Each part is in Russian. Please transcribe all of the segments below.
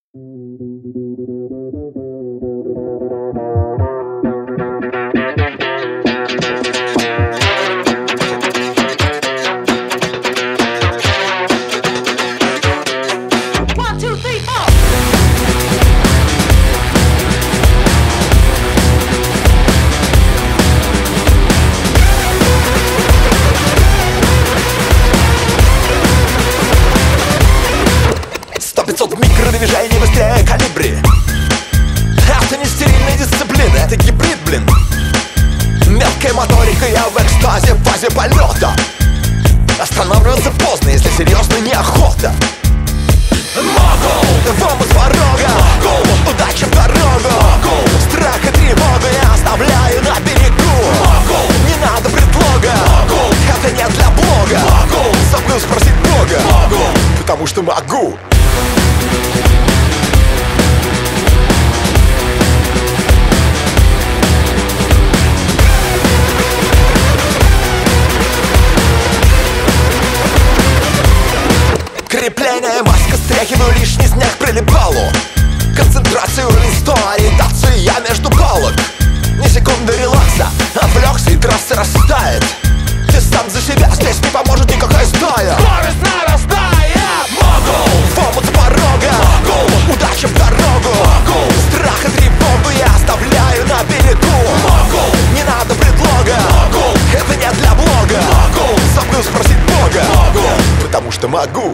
Движение быстрее калибри. Это не стерильная дисциплина, это гибрид, блин. Мелкая моторика, я в экстазе, в фазе полета. Останавливаться поздно, если серьезно неохота. Могу, вам из порога. Могу, удача в дорогу. Могу, страх и тревогу я оставляю на берегу. Могу, не надо предлога. Могу, это не для блога. Могу, забыл спросить Бога. Могу, потому что могу. Крепление, маска, стряхиваю лишний снег, прилипалу. Концентрацию, уровень 100, ориентацию я между палок. Ни секунды релакса, отвлекся и трасса растает. Ты сам за себя, здесь не поможет никакая стая. Скорость нарастает. Могу, в омут с порога. Могу, удача в дорогу. Могу, страх и тревогу я оставляю на берегу. Могу, не надо предлога. Могу, это не для блога. Могу, забыл спросить Бога. Могу, потому что могу.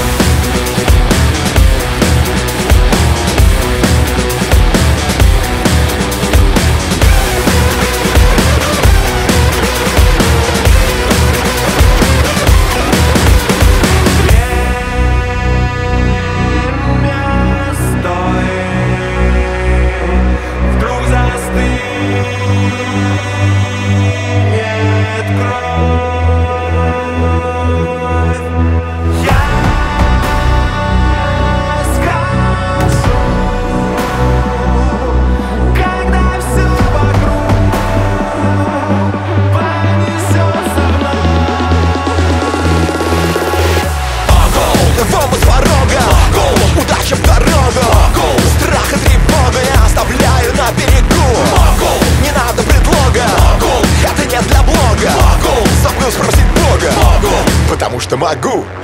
Удача в дорогу. Могу, страх и тревогу я оставляю на берегу. Могу, не надо предлога. Могу, это не для блога. Могу, забыл спросить Бога. Могу, потому что могу.